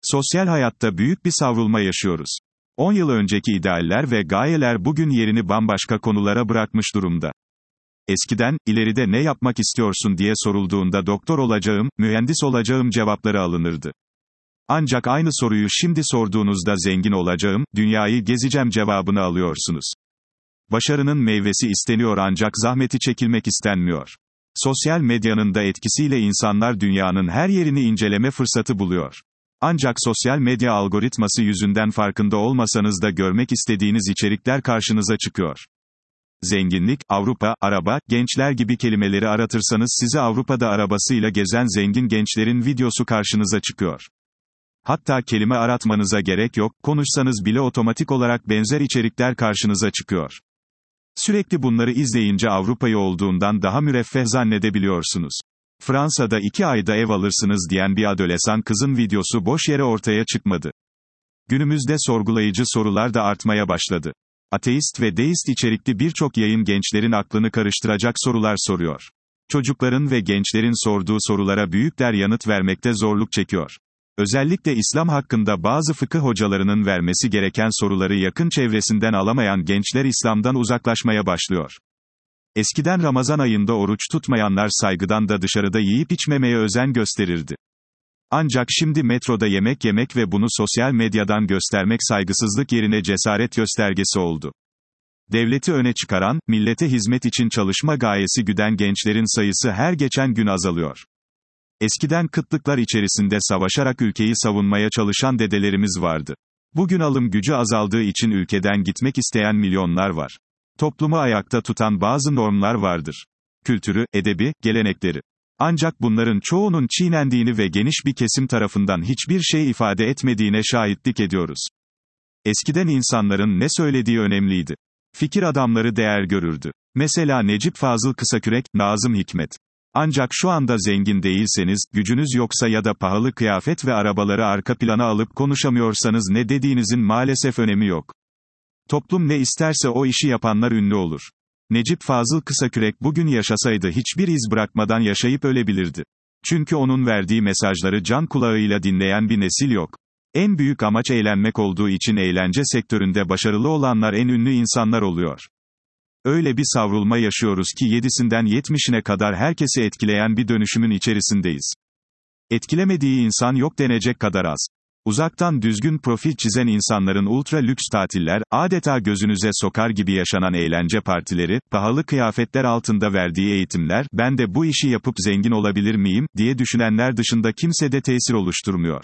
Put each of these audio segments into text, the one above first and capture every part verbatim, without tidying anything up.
Sosyal hayatta büyük bir savrulma yaşıyoruz. on yıl önceki idealler ve gayeler bugün yerini bambaşka konulara bırakmış durumda. Eskiden, ileride ne yapmak istiyorsun diye sorulduğunda doktor olacağım, mühendis olacağım cevapları alınırdı. Ancak aynı soruyu şimdi sorduğunuzda zengin olacağım, dünyayı gezeceğim cevabını alıyorsunuz. Başarının meyvesi isteniyor ancak zahmeti çekilmek istenmiyor. Sosyal medyanın da etkisiyle insanlar dünyanın her yerini inceleme fırsatı buluyor. Ancak sosyal medya algoritması yüzünden farkında olmasanız da görmek istediğiniz içerikler karşınıza çıkıyor. Zenginlik, Avrupa, araba, gençler gibi kelimeleri aratırsanız sizi Avrupa'da arabasıyla gezen zengin gençlerin videosu karşınıza çıkıyor. Hatta kelime aratmanıza gerek yok, konuşsanız bile otomatik olarak benzer içerikler karşınıza çıkıyor. Sürekli bunları izleyince Avrupa'yı olduğundan daha müreffeh zannedebiliyorsunuz. Fransa'da iki ayda ev alırsınız diyen bir adolesan kızın videosu boş yere ortaya çıkmadı. Günümüzde sorgulayıcı sorular da artmaya başladı. Ateist ve deist içerikli birçok yayın gençlerin aklını karıştıracak sorular soruyor. Çocukların ve gençlerin sorduğu sorulara büyükler yanıt vermekte zorluk çekiyor. Özellikle İslam hakkında bazı fıkıh hocalarının vermesi gereken soruları yakın çevresinden alamayan gençler İslam'dan uzaklaşmaya başlıyor. Eskiden Ramazan ayında oruç tutmayanlar saygıdan da dışarıda yiyip içmemeye özen gösterirdi. Ancak şimdi metroda yemek yemek ve bunu sosyal medyadan göstermek saygısızlık yerine cesaret göstergesi oldu. Devleti öne çıkaran, millete hizmet için çalışma gayesi güden gençlerin sayısı her geçen gün azalıyor. Eskiden kıtlıklar içerisinde savaşarak ülkeyi savunmaya çalışan dedelerimiz vardı. Bugün alım gücü azaldığı için ülkeden gitmek isteyen milyonlar var. Toplumu ayakta tutan bazı normlar vardır. Kültürü, edebi, gelenekleri. Ancak bunların çoğunun çiğnendiğini ve geniş bir kesim tarafından hiçbir şey ifade etmediğine şahitlik ediyoruz. Eskiden insanların ne söylediği önemliydi. Fikir adamları değer görürdü. Mesela Necip Fazıl Kısakürek, Nazım Hikmet. Ancak şu anda zengin değilseniz, gücünüz yoksa ya da pahalı kıyafet ve arabaları arka plana alıp konuşamıyorsanız ne dediğinizin maalesef önemi yok. Toplum ne isterse o işi yapanlar ünlü olur. Necip Fazıl Kısakürek bugün yaşasaydı hiçbir iz bırakmadan yaşayıp ölebilirdi. Çünkü onun verdiği mesajları can kulağıyla dinleyen bir nesil yok. En büyük amaç eğlenmek olduğu için eğlence sektöründe başarılı olanlar en ünlü insanlar oluyor. Öyle bir savrulma yaşıyoruz ki yedisinden yetmişine kadar herkesi etkileyen bir dönüşümün içerisindeyiz. Etkilemediği insan yok denecek kadar az. Uzaktan düzgün profil çizen insanların ultra lüks tatiller, adeta gözünüze sokar gibi yaşanan eğlence partileri, pahalı kıyafetler altında verdiği eğitimler, ben de bu işi yapıp zengin olabilir miyim, diye düşünenler dışında kimsede tesir oluşturmuyor.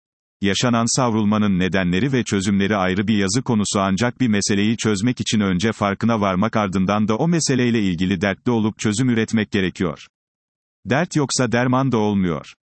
Yaşanan savrulmanın nedenleri ve çözümleri ayrı bir yazı konusu ancak bir meseleyi çözmek için önce farkına varmak ardından da o meseleyle ilgili dertli olup çözüm üretmek gerekiyor. Dert yoksa derman da olmuyor.